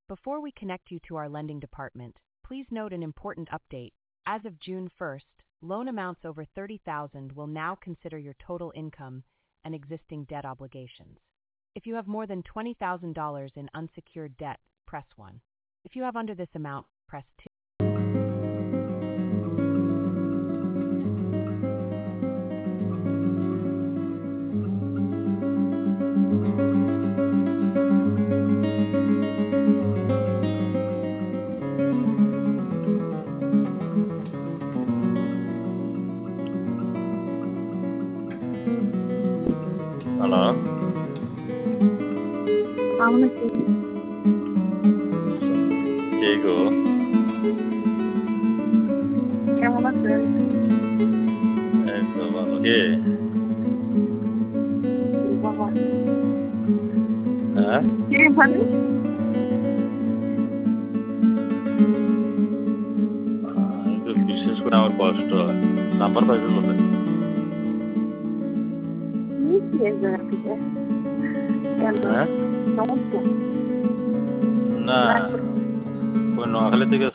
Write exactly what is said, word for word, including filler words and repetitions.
Before we connect you to our lending department, please note an important update. As of June first, loan amounts over thirty thousand dollars will now consider your total income and existing debt obligations. If you have more than twenty thousand dollars in unsecured debt, press one. If you have under this amount, press two. Hello, কেমন আছেন? কে গো? কেমন আছেন? এই তো ভালো। কে? বাবা, হ্যাঁ? কে মানে? আহ, একটু বিশেষ করে আমার কষ্ট হয়। নাম্বার পাইছো কোথায়? কি কি এই জায়গা থেকে? কেন? হ্যাঁ? সমস্যা? না, লাগবে? ওই নোয়াখালী থেকে